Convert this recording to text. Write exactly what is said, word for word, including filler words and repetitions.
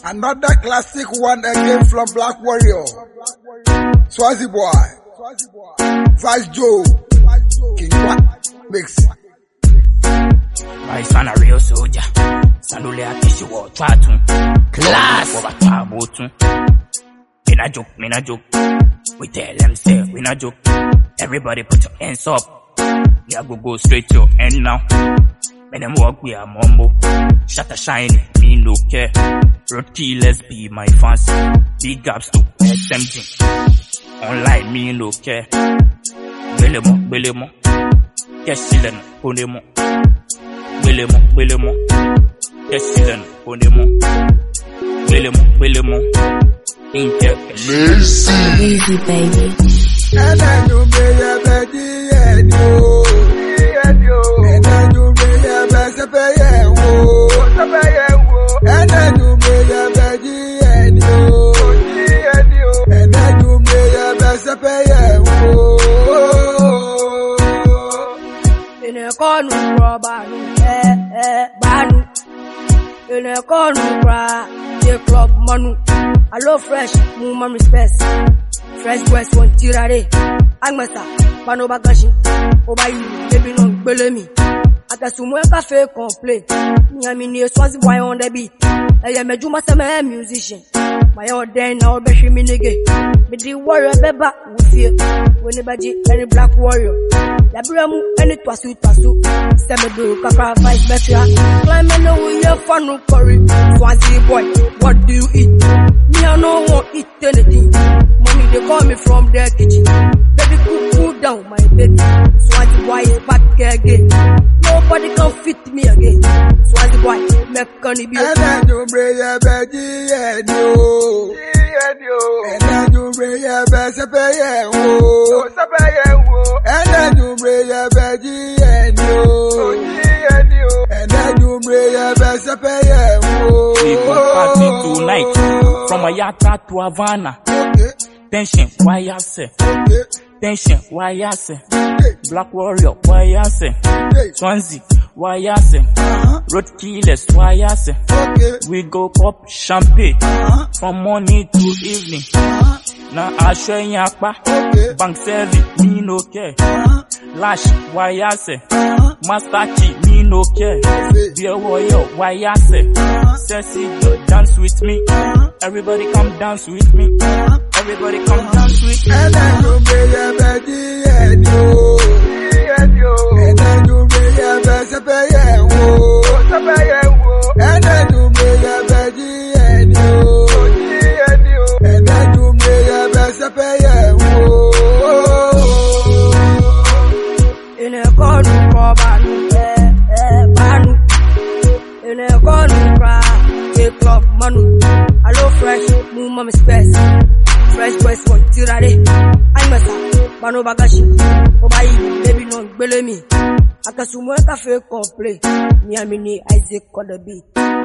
Another classic one again from Black Warrior. Swazi Boy. Vice Joe. King What? Mix. My son a real soldier. Sandule atishi wo twatun. Class. Wo batwabotun. Me na joke, me na joke. We tell them say we na joke. Everybody put your hands up. Me a go go straight to your end now. When them walk we a mumbo. Shatter shiny, me no care. Road killers be my fans. Big ups to S M G. Online me no care. Belemo, belemo. Kesilen, ponemo. Belemo, belemo. Kesilen, ponemo. Belemo, belemo. Inke, Easy baby. And I do be a baby, and you. And I do be a best pay, and and I do be a baby, and you. And I do be a best pay, in a corner, Robert, eh, eh, Banu. In a corner, the club Manu. I love fresh, move respect. Fresh boys want tirade. Angmasa, Pano Bagashi. Oba you, baby no bele me. Akasumu cafe complain. Miami near Swazi boy on the beat. I am a Juma Sama musician. My old day now be me nigga. Be the warrior beba with fear. When anybody any Black Warrior. Yabramu any twasu twasu. Sebedu kakra vice betra. Climb and know you're fun no curry. Swazi boy, what do you eat? Me I no want eat anything. Mommy they call me from their kitchen. Baby cool cool down my baby. Swazi boy is back again. Nobody can fit me again. Swazi boy, make can be. And I do bring a baby, and you. And I do bring a best pay, and you. And I do bring a baby, and you. And I do bring a best pay, and you. we got party tonight. From Ayata to Havana. Okay. Tension, why ya say? Okay. Tension, why ya say? Black Warrior, why ya say? Swansea, why ya say? Uh-huh. Road killers, why ya say? Okay. We go pop champagne Uh-huh. from morning to evening. Uh-huh. Now I show yakpa, Okay. bank service, me no care. Uh-huh. Lash, why ya say? Uh-huh. Master Chi, me no care. Okay. Dear warrior, why ya say? Uh-huh. Sassy girl, dance with me. Uh-huh. Everybody come dance with me. Uh-huh. Everybody come dance with me. And I do bring a baby, and you. And I do bring a best pay, and you. And I do bring a baby, and you. And I do bring a best pay, and you. In a corner, Robert, eh, eh, Banu. In a corner, the club Manu. I love fresh, move respect. Fresh boys want tirade. Angmasa, Pano Bagashi. Oba you, baby no bele me. Akasumu cafe complain. Miami Isaac on the beat.